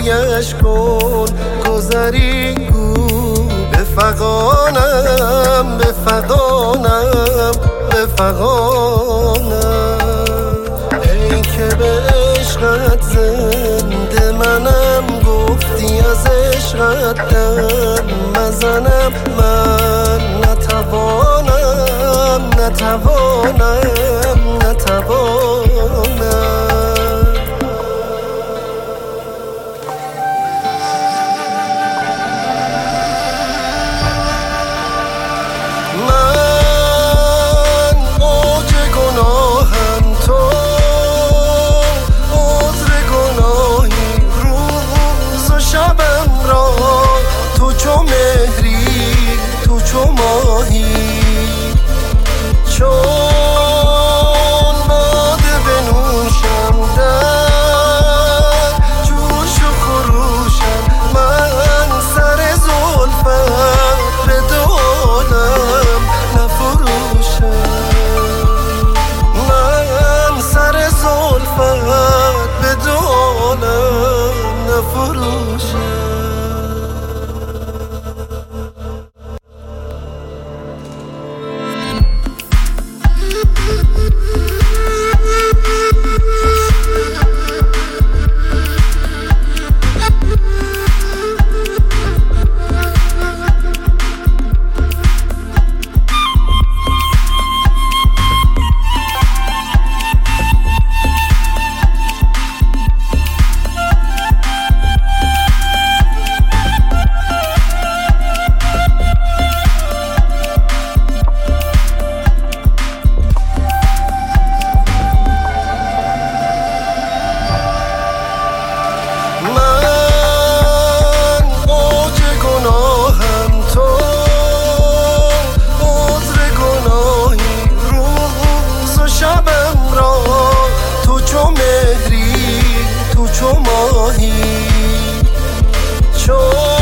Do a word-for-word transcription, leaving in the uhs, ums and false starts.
رویش کن گذری گو به فغانم به فغانم به فغانم. ای که به عشقت زنده منم گفتی از عشقت دم مزنم من نتوانم نتوانم نتوانم. من موج گناهم تو عذر گناهی روز و شبم را تو چو مهری تو چو ماهی چون باده بنوشم در جوش و خروشم من سر زلفت به دو عالم نفروشم من سر زلفت به دو عالم نفروشم. تو ماهی چون